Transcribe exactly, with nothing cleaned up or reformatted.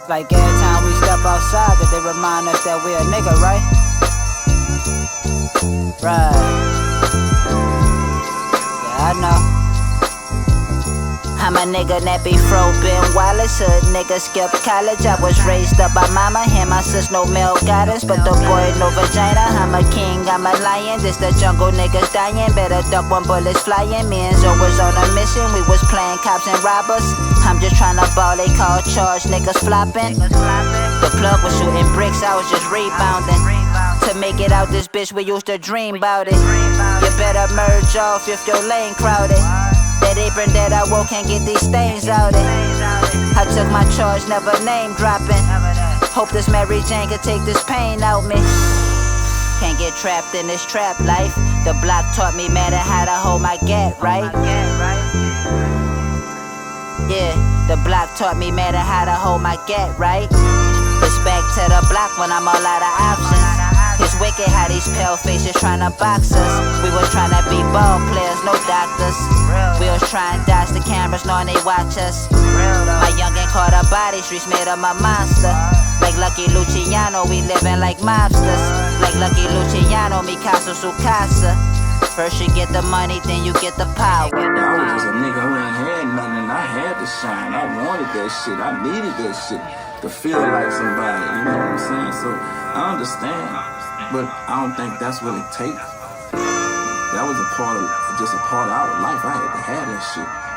Like every time we step outside, that they remind us that we a nigga, right? Right. Yeah, I know. I'm a nigga that be fro, Ben Wallace, hood nigga skip college. I was raised up by mama, him, my sis, no male guidance, but the boy no vagina. I'm a king, I'm a lion, this the jungle niggas dying. Better duck when bullets flying. Me and Zo was on a mission, we was playing cops and robbers. I'm just tryna ball, they call charge, niggas flopping. The plug was shooting bricks, I was just rebounding. To make it out this bitch, we used to dream about it. You better merge off if your lane crowded. That apron that I wore can't get these stains out it. I took my charge, never name dropping. Hope this Mary Jane could take this pain out me. Can't get trapped in this trap life. The block taught me, man, how to hold my gat, right? Yeah, the block taught me, man, how to hold my gat, right? It's back to the block when I'm all out of options. It's wicked how these pale faces tryna box us. We was tryna be ball players, no doctors. We was trying to dodge the cameras knowing they watch us. My youngin' caught a body, streets made of my monster. Like Lucky Luciano, we living like mobsters. Like Lucky Luciano, mi caso su casa. First you get the money, then you get the power. I was just a nigga who ain't had nothing and I had to shine. I wanted that shit, I needed that shit to feel like somebody, you know what I'm saying? So I understand, but I don't think that's what it takes. That was a part of, just a part of our life. I had to have that shit.